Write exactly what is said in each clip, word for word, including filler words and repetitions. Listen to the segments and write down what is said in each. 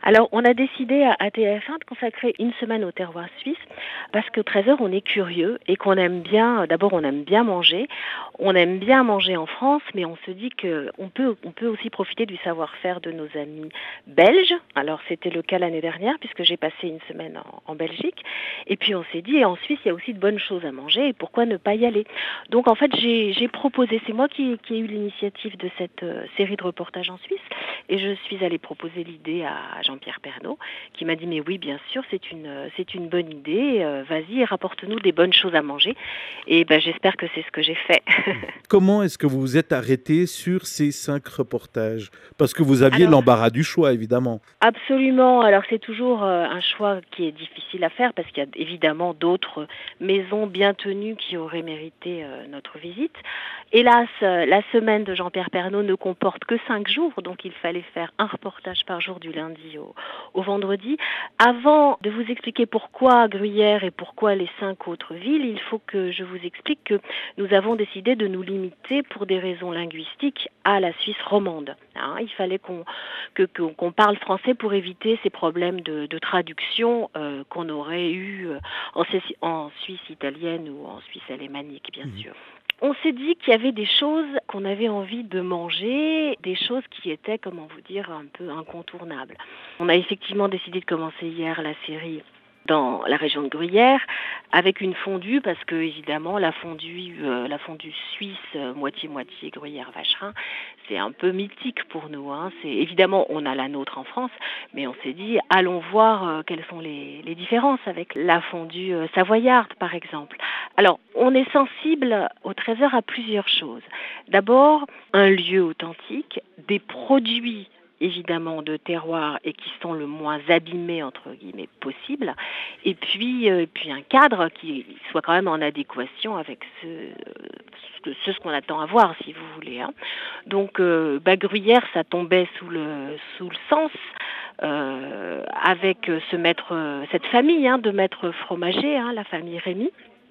Alors, on a décidé à à T F un de consacrer une semaine au terroir suisse parce qu'au Trésor, on est curieux et qu'on aime bien d'abord, on aime bien manger. On aime bien manger en France, mais on se dit qu'on peut on peut aussi profiter du savoir-faire de nos amis belges. Alors, c'était le cas l'année dernière puisque j'ai passé une semaine en en Belgique et puis on s'est dit: «En Suisse, il y a aussi de bonnes choses à manger et pourquoi ne pas y aller?» Donc en fait, j'ai j'ai proposé, c'est moi qui qui ai eu l'initiative de cette, heu, série de reportages en Suisse et je suis allée proposer l'idée à Jean-Pierre Pernaut qui m'a dit: «Mais oui, bien sûr, c'est une, heu, c'est une bonne idée, heu, vas-y, rapporte-nous des bonnes choses à manger» et bah, j'espère que c'est ce que j'ai fait. Comment est-ce que vous vous êtes arrêté sur ces cinq reportages? Parce que vous aviez Alors l'embarras du choix, évidemment. absolument, alors c'est toujours, heu, un choix qui est difficile à faire parce qu'il y a évidemment d'autres maisons bien tenues qui auraient mérité, heu, notre visite. Hélas, heu, la semaine de Jean-Pierre Pernaut ne comporte que cinq jours, donc il fallait faire un reportage par jour du lundi au au vendredi. Avant de vous expliquer pourquoi Gruyère et pourquoi les cinq autres villes, il faut que je vous explique que nous avons décidé de nous limiter pour des raisons linguistiques à la Suisse romande, hein. Il fallait qu'on que qu'on qu'on parle français pour éviter ces problèmes de de traduction, heu, qu'on aurait eu, heu, en Céci en Suisse italienne ou en Suisse alémanique, bien Mmh. sûr. On s'est dit qu'il y avait des choses qu'on avait envie de manger, des choses qui étaient, comment vous dire, un peu incontournables. On a effectivement décidé de commencer hier la série dans la région de Gruyère avec une fondue parce que évidemment la fondue, heu, la fondue suisse, heu, moitié-moitié Gruyère-Vacherin, c'est un peu mythique pour nous, hein. C'est évidemment, on a la nôtre en France, mais on s'est dit: «Allons voir, heu, quelles sont les les différences avec la fondue, heu, savoyarde», par exemple. Alors, on est sensible au Trésor à plusieurs choses. D'abord, un lieu authentique, des produits évidemment de terroir et qui sont le moins «abîmés» entre guillemets possible et puis, heu, et puis un cadre qui soit quand même en adéquation avec ce ce que ce qu'on attend à voir si vous voulez, hein. Donc, heu, bah, Gruyère, ça tombait sous le sous le sens, heu, avec ce maître, heu, cette famille, hein, de maîtres fromagers, hein, la famille Rémy.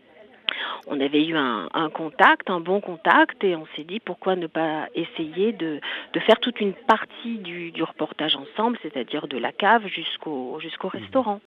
On avait eu un un contact, un bon contact et on s'est dit: «Pourquoi ne pas essayer de de faire toute une partie du du reportage ensemble, c'est-à-dire de la cave jusqu'au jusqu'au Mmh. restaurant?»